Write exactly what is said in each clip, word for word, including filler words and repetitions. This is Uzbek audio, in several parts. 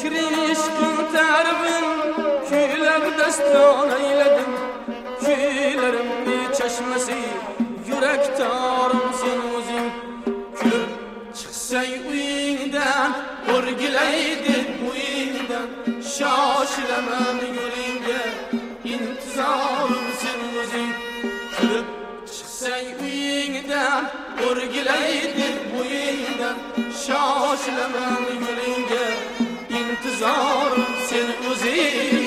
Kirişkin terbin küylep destan eyledim. Kuylerimni çeşmesi yürek tarım sen o'zing. Kulib chiqsang uyingdan o'rgilaydi uyingdan. Shoshilaman yo'lingga intizorim sen o'zing. Kulib chiqsang uyingdan o'rgilaydi uyingdan. Shoshilaman yo'lingga intizorim sen o'zing.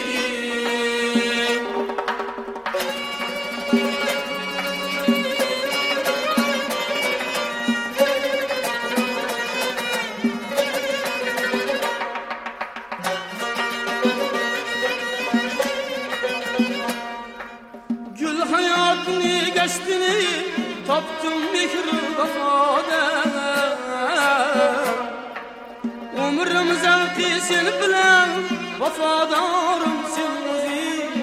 Gül hayatını geçtini taptım mihri vefada. Umrum zevki sen bilen vefadarım sen o'zing.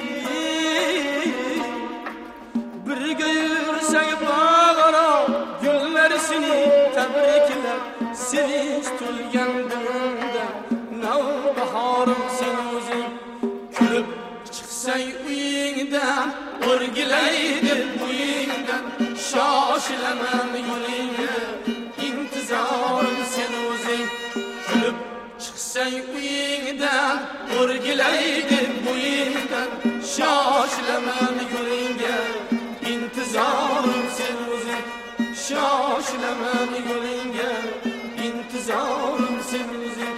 Birga yursak bağara güller seni tebrikler. Sevinç to'lgan dilimda navbaharim sen o'zing. Kulib chiqsang uyingdan o'rgilaydi uyingdan. Shoshilaman yo'lingga intizorim sen o'zing. Kulib chiqsang uyingdan o'rgilaydi uyingdan. Shoshilaman yo'lingga intizorim sen o'zing. Shoshilaman yo'lingga intizorim sen o'zing.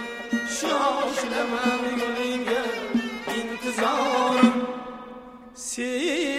Shoshilaman yo'lingga intizorim sen